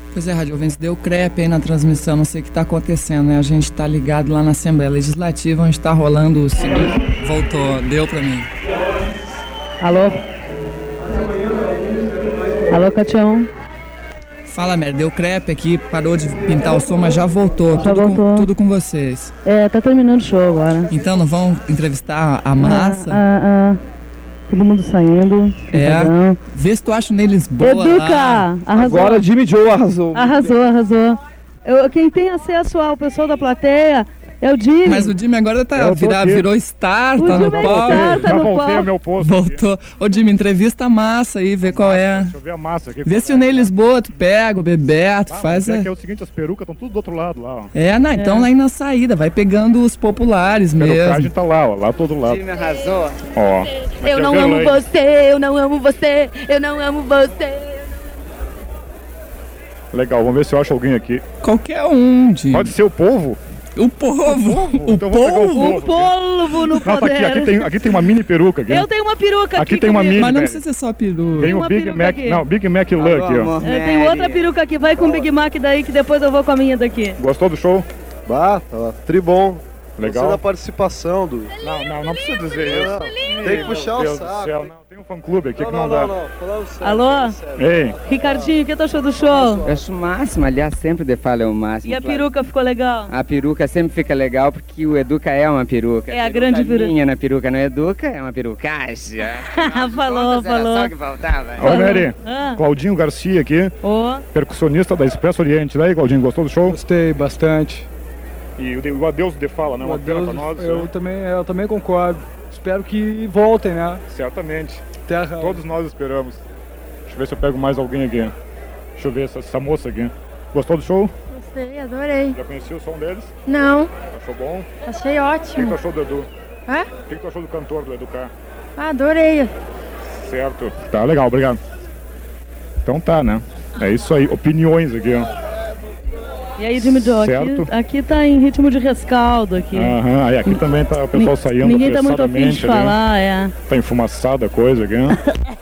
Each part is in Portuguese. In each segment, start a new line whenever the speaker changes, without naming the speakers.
Pois é, Rádio Ouvintes, deu crepe aí na transmissão, não sei o que está acontecendo, né? A gente está ligado lá na Assembleia Legislativa, onde está rolando o seguinte... Voltou, deu para mim.
Alô? Alô, Catião?
Fala, Mary, deu crepe aqui, parou de pintar o som, mas já voltou.
Já voltou.
Tudo com vocês.
Tá terminando o show agora.
Então não vão entrevistar a massa?
Todo mundo saindo.
Vê se tu acha neles boa.
Educa! Arrasou.
Agora Jimmy Joe arrasou.
Arrasou. Quem tem acesso ao pessoal da plateia é o Jimmy.
Mas o Jimmy agora virou star, tá no palco.
Já voltei ao meu posto.
Voltou. Ô Jimmy, entrevista a massa aí, vê qual é.
Deixa eu ver a massa aqui.
Vê se o Ney Lisboa, tu pega, o Bebeto, faz...
É o seguinte, as perucas estão tudo do outro lado lá, ó.
Então lá aí na saída, vai pegando os populares mesmo. A
perucagem tá lá, ó, lá todo lado.
Jimmy arrasou.
Ó.
Eu não amo você, eu não amo você, eu não amo você.
Legal, vamos ver se eu acho alguém aqui.
Qualquer um, Jimmy.
Pode ser o povo?
O povo?
Então vou pegar
O polvo no poder.
Aqui tem uma mini peruca. Aqui.
Eu tenho uma peruca aqui.
Aqui tem uma mini.
Mas não precisa ser só peruca.
Tem o Big Mac.
aqui.
Não, Big Mac Luck aqui, ó.
Eu tenho outra peruca aqui. Vai com o Big Mac daí que depois eu vou com a minha daqui.
Gostou do show?
Tá tribom.
Legal.
Gostei da participação do...
Não precisa dizer isso.
Tem que puxar o saco.
Não, tem um fã-clube aqui que não dá.
Falando sério.
Alô?
Ei.
Ricardinho, o que tu achou do show?
Eu acho o máximo, aliás, sempre de fala é o máximo.
E a peruca ficou legal?
A peruca sempre fica legal porque o Educa é uma peruca.
É a grande peruca.
Minha na peruca não é Educa, é uma perucagem.
Falou.
Era só que faltava.
Olha, Mary. Claudinho Garcia aqui, percussionista da Expresso Oriente. Daí, Claudinho, gostou do show?
Gostei bastante.
E o Adeus de Fala, né? Uma pena pra nós.
Eu também concordo. Espero que voltem, né?
Certamente.
Terra.
Todos nós esperamos. Deixa eu ver se eu pego mais alguém aqui. Deixa eu ver essa moça aqui. Gostou do show?
Gostei, adorei.
Já conhecia o som deles?
Não.
Achou bom?
Achei
O
ótimo.
que tu achou do Edu?
Hã?
O que tu achou do cantor, do Educar?
Adorei.
Certo. Tá, legal, obrigado. Então tá, né? É isso aí. Opiniões aqui, ó.
E aí, Jimmy Joe, aqui tá em ritmo de rescaldo aqui.
Aham, aqui também tá o pessoal saindo.
Ninguém tá muito afim de falar,
Tá enfumaçada a coisa aqui, né?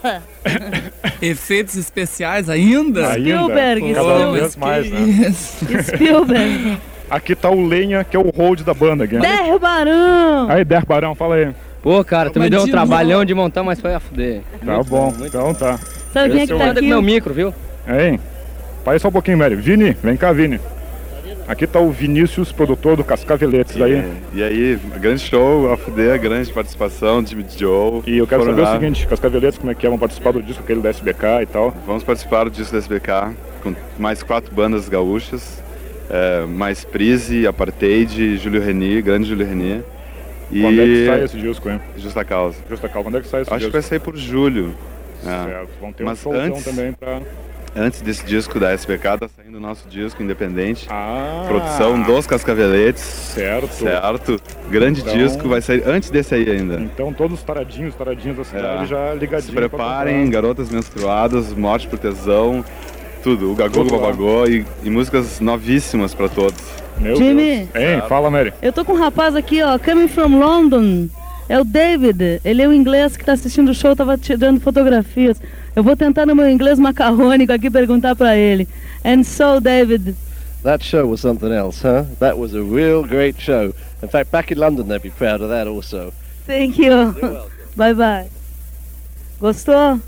Efeitos especiais ainda?
Spielberg.
Cada vez mais, né?
Spielberg.
Aqui tá o Lenha, que é o hold da banda aqui.
Der Barão.
Aí, Der Barão, fala aí.
Pô, cara, tu me deu um trabalhão de montar, mas foi a fuder.
Tá bom, então tá.
Sabe quem é que tá aqui?
Meu micro, viu?
Hein? Para só um pouquinho, Mary. Vini, vem cá, Vini. Aqui tá o Vinícius, produtor do Cascaveletes.
E aí, grande show, a fuder, grande participação, time de Joe.
E eu quero saber o seguinte, Cascaveletes, como é que é? Vão participar do disco aquele da SBK e tal?
Vamos participar do disco da SBK, com mais 4 bandas gaúchas, mais Prise, Apartheid, Júlio Reni, grande Júlio Reni.
Quando é que sai esse disco, hein?
Justa Causa.
Justa Causa, quando é que sai esse disco?
Acho que vai sair por julho.
Certo, vão ter um showzão também pra...
Antes desse disco da SBK, tá saindo o nosso disco independente. Produção dos Cascaveletes. Certo. Grande disco, vai sair antes desse aí ainda.
Então todos os taradinhos da cidade já ligadinhos.
Se preparem, Garotas Menstruadas, Morte por Tesão, tudo. O Gagô, o Babagô e músicas novíssimas pra todos.
Meu
Jimmy.
Deus. Hein, fala, Mary.
Eu tô com um rapaz aqui, ó, coming from London. É o David, ele é o inglês que tá assistindo o show, tava tirando fotografias. Eu vou tentar no meu inglês macarrônico aqui perguntar pra ele. And so, David.
That show was something else, huh? That was a real great show. In fact, back in London they'd be proud of that also.
Thank you. Bye bye. Gostou?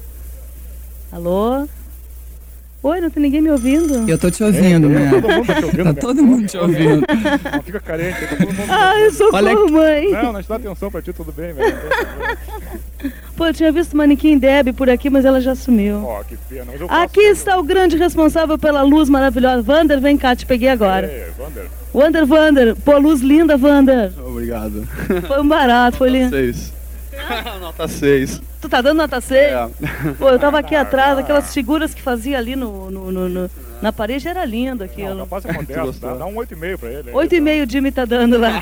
Alô? Oi, não tem ninguém me ouvindo?
Eu tô te ouvindo, né?
Todo mundo tá te ouvindo.
Tá todo mundo te ouvindo.
Não fica carente, tá todo mundo...
Eu sou mãe.
Não, não te dá atenção pra ti, tudo bem, velho.
Pô, eu tinha visto manequim Deb por aqui, mas ela já sumiu.
Ó, que pena.
Aqui está o grande responsável pela luz maravilhosa. Vander, vem cá, te peguei agora. Vander. Pô, luz linda, Vander.
Obrigado.
Foi um barato, foi lindo.
6. Nota 6.
Tu tá dando nota 6? Pô, eu tava aqui atrás, aquelas figuras que fazia ali na parede, era lindo aquilo.
Não, capaz é modesto, dá um 8,5 pra ele.
8,5 o Jimmy tá dando lá.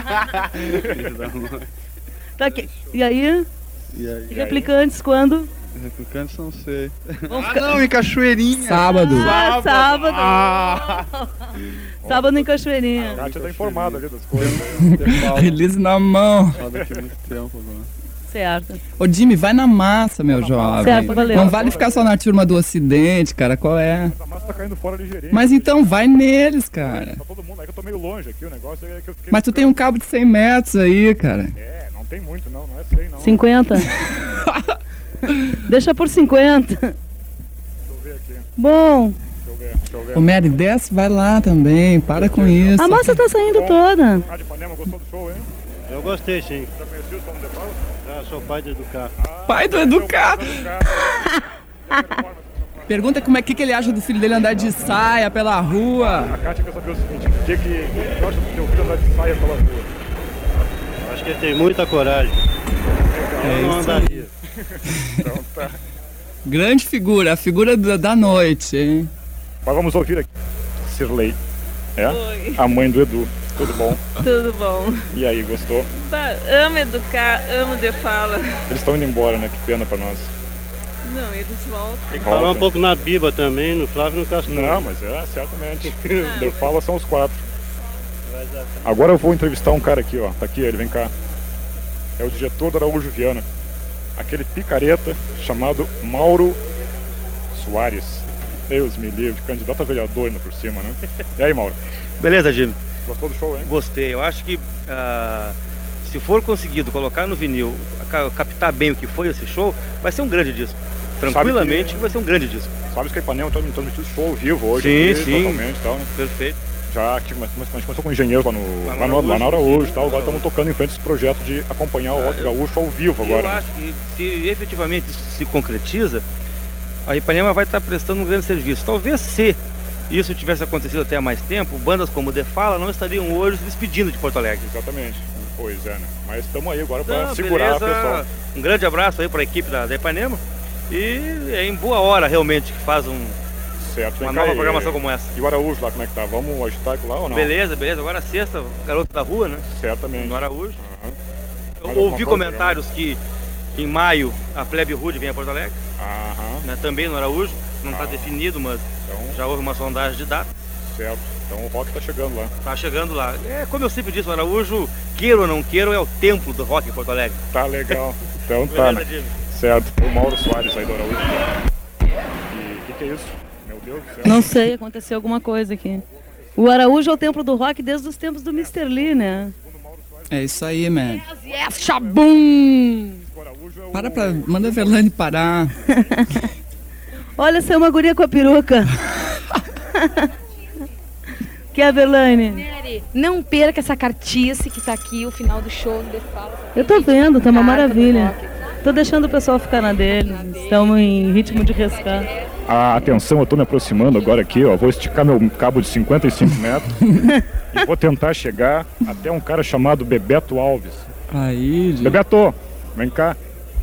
Tá aqui. E aí? E replicantes quando?
Replicantes não sei.
Não, em Cachoeirinha.
Sábado.
Sábado. Sábado em Cachoeirinha.
A Kátia tá informada ali das coisas.
Release na mão.
Daqui muito tempo agora.
Certo.
Ô, Jimmy, vai na massa, meu jovem.
Certo, valeu.
Não vale ficar só na turma do Ocidente, cara. Qual é?
A massa tá caindo fora ligeirinho.
Mas então vai neles, cara.
Tá todo mundo, é que eu tô meio longe aqui, o negócio é que eu fiquei...
Mas tu tem um cabo de 100 metros aí, cara.
É, não tem muito não é 100 não.
50? Deixa por 50.
Deixa eu ver aqui.
Bom.
Deixa eu ver.
Ô, Mary, desce, vai lá também. Para com isso.
A massa tá saindo toda.
Ah, de Ipanema, gostou do show, hein?
Eu gostei, sim.
Já conheci o Som de Fala?
Já sou pai de educar.
Pai do Educar. Pergunta como é que ele acha do filho dele andar de saia pela rua.
A Kátia quer saber o seguinte, o que gosta do teu filho andar de saia pela rua?
Acho que ele tem muita coragem. Eu não andaria.
Então tá.
Grande figura, a figura da noite, hein?
Mas vamos ouvir aqui. Cirlei. É?
Oi.
A mãe do Edu. Tudo bom?
Tudo bom.
E aí, gostou?
Amo educar, amo de fala.
Eles estão indo embora, né? Que pena pra nós.
Não, eles voltam.
Tem que falar um pouco na Biba também, no Flávio e no Castor.
Não, mas certamente. De Fala são os 4. Agora eu vou entrevistar um cara aqui, ó. Tá aqui ele, vem cá. É o diretor da Araújo Viana. Aquele picareta chamado Mauro Soares. Deus me livre, candidato a vereador ainda por cima, né? E aí, Mauro?
Beleza, Jimmy?
Gostou do show, hein?
Gostei. Eu acho que se for conseguido colocar no vinil, captar bem o que foi esse show, vai ser um grande disco. Tranquilamente vai ser um grande disco.
Sabe que a Ipanema está transmitindo show ao vivo hoje.
Sim,
aqui,
sim.
Totalmente, tal, né?
Perfeito.
Já que a gente começou com o engenheiro lá na Araújo e tal, agora estamos tocando em frente esse projeto de acompanhar o Rock Gaúcho ao vivo agora.
Eu acho que se efetivamente isso se concretiza, a Ipanema vai estar prestando um grande serviço. Talvez se isso tivesse acontecido até há mais tempo, bandas como o De Fala não estariam hoje se despedindo de Porto Alegre.
Exatamente. Pois é, né? Mas estamos aí agora para segurar
beleza.
o pessoal.
Um grande abraço aí para a equipe da Ipanema. E é em boa hora realmente que faz uma nova programação como essa.
E o Araújo lá, como é que tá? Vamos agitar lá ou não?
Beleza. Agora sexta, garoto da rua, né?
Certamente.
No Araújo. Eu ouvi comentários que em maio a Plebe Rude vem a Porto Alegre. Né? Também no Araújo. Não está definido, mas então, já houve uma sondagem de data.
Certo. Então o rock está chegando lá.
Tá chegando lá. É, como eu sempre disse, o Araújo, queira ou não queira, é o templo do rock em Porto Alegre.
Tá legal. Então tá, né? Certo. O Mauro Soares aí do Araújo. E o que é isso? Meu Deus do céu.
Não sei, aconteceu alguma coisa aqui. O Araújo é o templo do rock desde os tempos do Mr. Lee, né?
É isso aí, man. Yes, Chabum! Manda a Verlaine parar.
Olha, essa é uma guria com a peruca. Que é a Verlaine?
Mary, não perca essa cartice que tá aqui, o final do show do The Fala.
Eu tô vendo, tá uma maravilha. Tô deixando o pessoal ficar na dele. Estamos em ritmo de rescar.
Atenção, eu tô me aproximando agora aqui, ó. Vou esticar meu cabo de 55 metros e vou tentar chegar até um cara chamado Bebeto Alves.
Aí,
Bebeto, vem cá.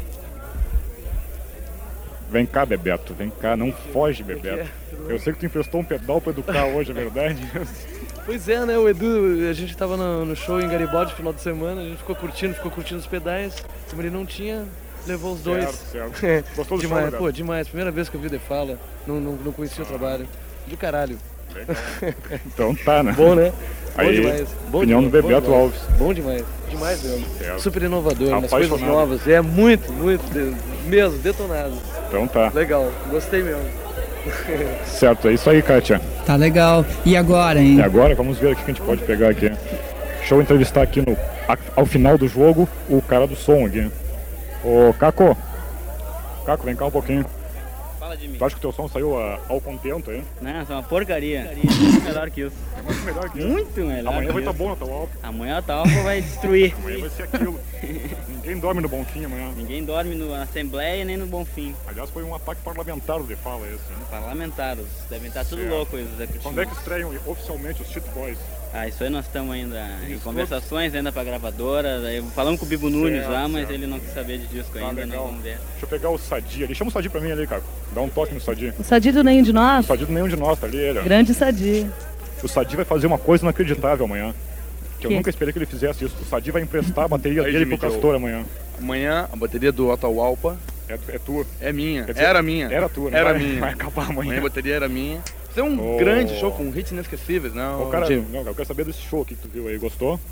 Vem cá, Bebeto, vem cá, não foge, Bebeto. Eu sei que tu emprestou um pedal pra educar hoje, é verdade?
Pois é, né, o Edu, a gente tava no show em Garibaldi no final de semana, a gente ficou curtindo os pedais, como ele não tinha, levou os dois.
Certo. Gostou do
demais,
show,
pô, demais, primeira vez que eu vi The Fala, não conhecia o trabalho, do caralho.
Legal. Então tá, né?
Bom, né? Bom
Aí,
demais.
Opinião do Bebeto Alves.
Bom demais, demais mesmo.
Certo.
Super inovador, nas coisas
Apaixonado.
novas, é muito, mesmo, detonado.
Então tá.
Legal, gostei mesmo.
Certo, é isso aí, Kátia.
Tá legal. E agora, hein?
E agora, vamos ver o que a gente pode pegar aqui. Deixa eu entrevistar aqui ao final do jogo o cara do som aqui. Ô, Caco, vem cá um pouquinho.
Fala de mim.
Tu acha que o teu som saiu ao contento aí?
Não, isso é uma porcaria. Muito melhor que isso.
É muito melhor que isso.
Muito melhor.
Amanhã
que
vai estar
isso.
bom na tua alta.
Amanhã a Talpa vai destruir.
Amanhã vai ser aquilo. Ninguém dorme no Bonfim amanhã.
Ninguém dorme na Assembleia nem no Bonfim.
Aliás, foi um ataque parlamentar de fala esse, né?
Parlamentares, devem estar tudo
Certo.
louco eles.
Quando é que estreiam oficialmente os Cheat Boys?
Isso aí nós estamos ainda em conversações ainda pra gravadora. Daí falamos com o Bibo Nunes lá, mas ele não quis saber de disco ainda, nós vamos ver.
Deixa eu pegar o Sadi ali. Chama o Sadi pra mim ali, cara. Dá um toque no Sadi.
O Sadi do Nenhum de Nós?
O Sadi do Nenhum de Nós, tá ali ele. Ó.
Grande Sadi.
O Sadi vai fazer uma coisa inacreditável amanhã. Que eu
Que?
nunca esperei que ele fizesse isso. O Sadi vai emprestar a bateria dele pro Castor amanhã.
Amanhã a bateria do Atahualpa
é tua.
É minha.
Quer dizer,
era minha.
Era tua, né?
Era
Vai-
minha.
vai acabar amanhã.
Amanhã a bateria era minha. Isso é um grande show com hits inesquecíveis, não?
Ô, cara,
Jimmy?
não, eu quero saber desse show aqui que tu viu aí. Gostou?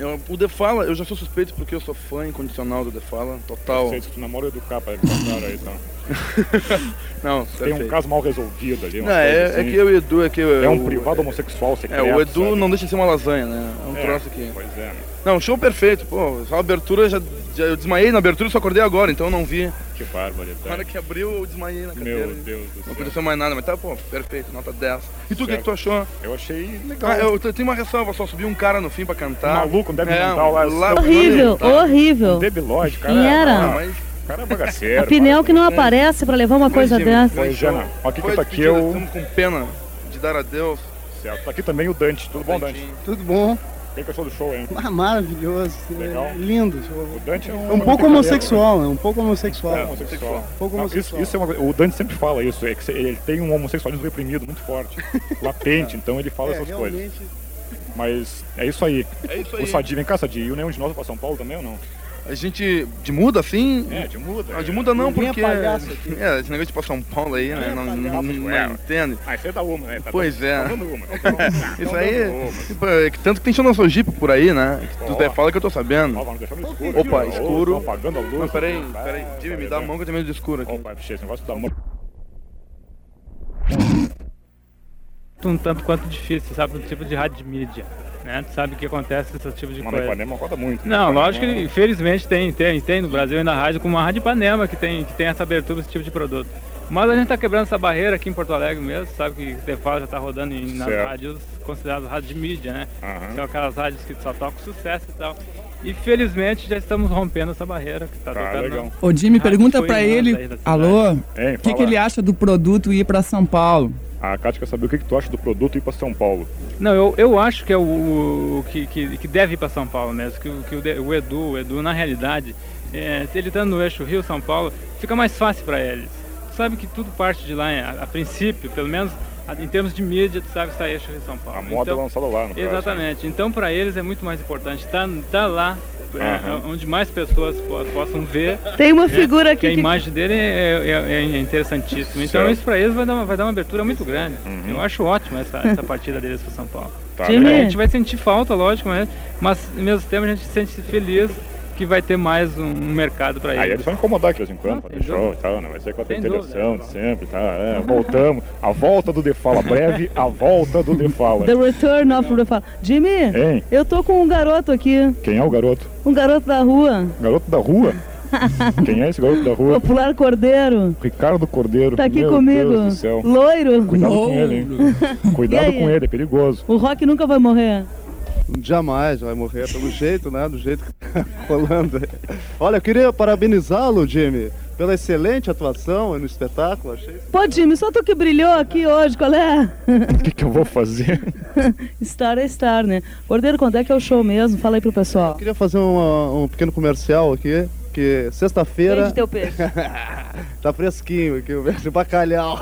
O The Fala, eu já sou suspeito porque eu sou fã incondicional do The Fala, total.
Eu sei, se tu namora o Edu Capa, claro aí, então.
Não,
tem um caso mal resolvido ali.
Não, é que eu e o Edu...
É um privado homossexual secreto.
O Edu
sabe?
Não deixa de ser uma lasanha, né? É um troço aqui.
Pois é, né?
Não, show perfeito, pô. Só a abertura, eu desmaiei na abertura e só acordei agora, então eu não vi.
Que barbaridade.
Na hora que abriu, eu desmaiei na cadeira.
Meu Deus do céu.
Não aconteceu mais nada, mas tá, pô, perfeito, nota 10. E tu, o que tu achou?
Eu achei legal.
Eu tenho uma ressalva, só subiu um cara no fim pra cantar.
Maluco, um débil mental lá.
Horrível, horrível.
Um debilóide, cara.
Quem era?
O cara é bagaceiro.
A Pinel que não aparece pra levar uma coisa dessa.
Pois, Jana, aqui que tá aqui
Estamos com pena de dar adeus.
Certo, tá aqui também o Dante. Tudo bom, Dante?
Tudo bom.
Quem gostou do show, hein?
Maravilhoso.
Legal.
Lindo.
O Dante
é um pouco homossexual, né? Um pouco homossexual.
O Dante sempre fala isso, é que ele tem um homossexualismo reprimido muito forte, latente, então ele fala essas coisas. Mas é isso aí. O Sadi, vem cá, Sadi, e o nenhum de nós vai pra São Paulo também ou não?
A gente de muda assim?
De muda.
De muda não,
ninguém
porque. Esse negócio de ir pra São Paulo aí, né? Não entende.
Isso aí dá uma, né?
Pois é. Isso aí. Tanto que tem show na Sojipa por aí, né? Tu até fala que eu tô sabendo. Opa, escuro.
Apagando a luz.
Não, peraí. Jimmy, me dá a mão que eu tenho medo de escuro aqui.
Opa, esse negócio da mão.
Um tanto quanto difícil, sabe, no tipo de rádio de mídia, né? Tu sabe o que acontece nesse tipo de coisa.
Mas Ipanema roda muito.
Não, lógico que infelizmente tem no Brasil ainda rádio como a Rádio Ipanema que tem essa abertura desse tipo de produto. Mas a gente tá quebrando essa barreira aqui em Porto Alegre mesmo, sabe que o The Fala já tá rodando nas rádios consideradas rádios de mídia, né? São aquelas rádios que só tocam sucesso e tal. E felizmente já estamos rompendo essa barreira que tá tocando.
Legal.
Ô Jimmy, pergunta pra ele, alô, o que ele acha do produto ir pra São Paulo?
A Kátia quer saber o que tu acha do produto ir para São Paulo.
Não, eu acho que é o que deve ir para São Paulo mesmo, que o Edu, na realidade, ele estando no eixo Rio-São Paulo, fica mais fácil para eles. Tu sabe que tudo parte de lá, a princípio, pelo menos em termos de mídia, tu sabe que está eixo Rio-São Paulo.
A moda é lançada lá, no
exatamente. Então, para eles é muito mais importante estar lá, onde mais pessoas possam ver.
Tem uma figura aqui
que a imagem dele é interessantíssima. Então isso para eles vai dar uma abertura muito grande. Eu acho ótimo essa partida deles para São Paulo.
Tá,
a gente vai sentir falta, lógico, mas ao mesmo tempo a gente se sente feliz que vai ter mais um mercado para eles.
Aí eles vão incomodar de vez em quando, fazer show e tal, né? Vai ser com a interação de sempre, tá? Voltamos. A volta do The Fala, breve, a volta do The Fala.
The return of The Fala. Jimmy, eu tô com um garoto aqui.
Quem é o garoto?
Um garoto da rua.
Garoto da rua? Quem é esse garoto da rua?
Popular Cordeiro.
Ricardo Cordeiro.
Tá aqui comigo.
Deus do céu.
Loiro.
Cuidado com ele, hein? Cuidado com ele, é perigoso.
O Rock nunca vai morrer.
Jamais vai morrer, pelo jeito, né? Do jeito que tá rolando. Olha, eu queria parabenizá-lo, Jimmy, pela excelente atuação no espetáculo. Achei...
Pô, Jimmy, só tu que brilhou aqui hoje, qual é?
O que eu vou fazer?
Star é Star, né? Cordeiro, quando é que é o show mesmo? Fala aí pro pessoal.
Eu queria fazer um pequeno comercial aqui, que sexta-feira...
Vende teu peixe.
Tá fresquinho aqui, o peixe bacalhau.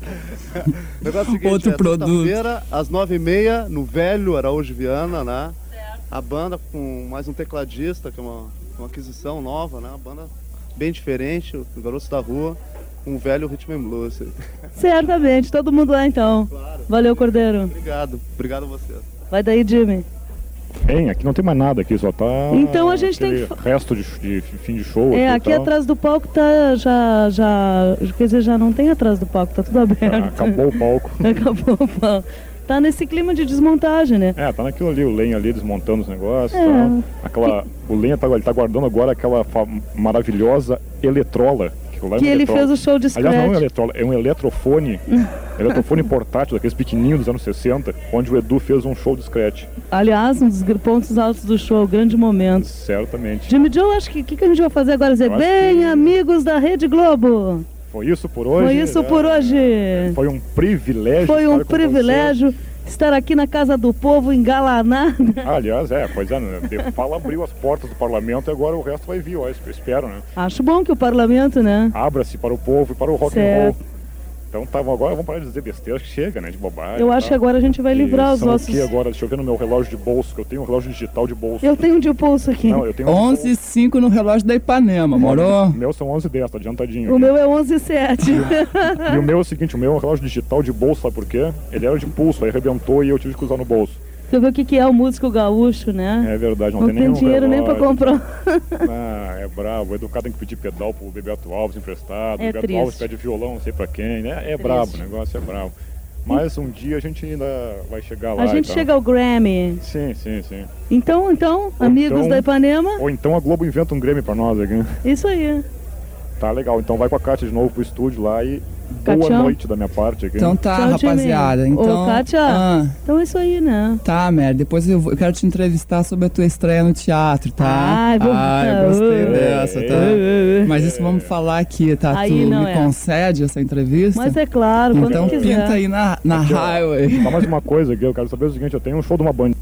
O negócio é o seguinte,
outro produto.
Sexta-feira, às 9h30, no Velho Araújo Viana, né? A banda com mais um tecladista, que é uma aquisição nova, né? Uma banda bem diferente, o Garotos da Rua, um velho Rhythm and Blues.
Certamente, todo mundo lá então.
Claro.
Valeu, Cordeiro.
Obrigado a você.
Vai daí, Jimmy.
Aqui não tem mais nada, aqui só tá.
Então a gente tem que.
Resto de fim de show.
Aqui atrás do palco tá quer dizer, já não tem atrás do palco, tá tudo aberto.
Acabou o palco.
Acabou o palco. Tá nesse clima de desmontagem, né?
Tá naquilo ali, o Lenha ali desmontando os negócios. O Lenha ele tá guardando agora aquela maravilhosa eletrola.
Que ele fez o show de scratch.
Aliás, não é um eletrola, é um eletrofone. Eletrofone portátil, daqueles pequenininhos dos anos 60, onde o Edu fez um show de scratch.
Aliás, um dos pontos altos do show, grande momento.
Certamente.
Jimmy Joe, acho que o que a gente vai fazer agora? Dizer, amigos da Rede Globo.
Foi isso por hoje?
Foi isso por hoje.
Foi um privilégio.
Foi um privilégio estar aqui na Casa do Povo, engalanada.
Aliás, The Fala abriu as portas do parlamento e agora o resto vai vir, eu espero, né?
Acho bom que o parlamento, né?
Abra-se para o povo e para o rock and roll. Então agora vamos parar de dizer besteira, que chega, né, de bobagem.
Eu acho que agora a gente vai livrar os nossos...
Aqui agora, deixa eu ver no meu relógio de bolso, que eu tenho um relógio digital de bolso.
Eu tenho um de bolso aqui.
Não, eu tenho
11h05 no relógio da Ipanema, morou?
O meu são 11h10, tá adiantadinho.
O meu é 11h07.
E o meu é o seguinte, o meu é um relógio digital de bolso, sabe por quê? Ele era de pulso, aí arrebentou e eu tive que usar no bolso.
Você vê o que é o músico gaúcho, né?
É verdade,
não tem dinheiro nem pra comprar.
É bravo. O Educado tem que pedir pedal pro Bebeto Alves emprestado.
É
o Bebeto
triste.
Alves pede violão, não sei pra quem, né? É brabo, o negócio é bravo. Mas um dia a gente ainda vai chegar lá.
A gente chega ao Grammy.
Sim.
Então, amigos da Ipanema.
Ou então a Globo inventa um Grammy pra nós aqui.
Isso aí.
Tá legal, então vai com a Kátia de novo pro estúdio lá e
Catião.
boa noite da minha parte aqui.
Então tá,
Tchau,
rapaziada.
Jimmy.
Então,
Ô, Kátia, então é isso aí, né?
Tá, Mer, depois eu quero te entrevistar sobre a tua estreia no teatro, tá?
Ai,
eu gostei dessa, tá? Mas isso vamos falar aqui, tá?
Aí
tu
não
me
é.
concede essa entrevista?
Mas é claro, quando
então
quiser.
pinta aí na
Aqui, ó,
highway.
Só mais uma coisa aqui, eu quero saber o seguinte, eu tenho um show de uma banda.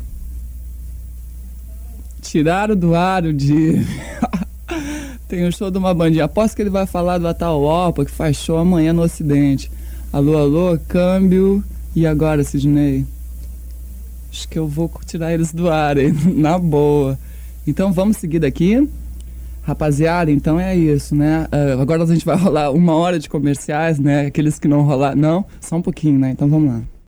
Tiraram do ar o dia. Tem um show de uma bandinha. Aposto que ele vai falar do Atahualpa, que faz show amanhã no Ocidente. Alô, câmbio. E agora, Sidney? Acho que eu vou tirar eles do ar, hein? Na boa. Então vamos seguir daqui. Rapaziada, então é isso, né? Agora a gente vai rolar 1 hora de comerciais, né? Aqueles que não rolaram. Não, só um pouquinho, né? Então vamos lá.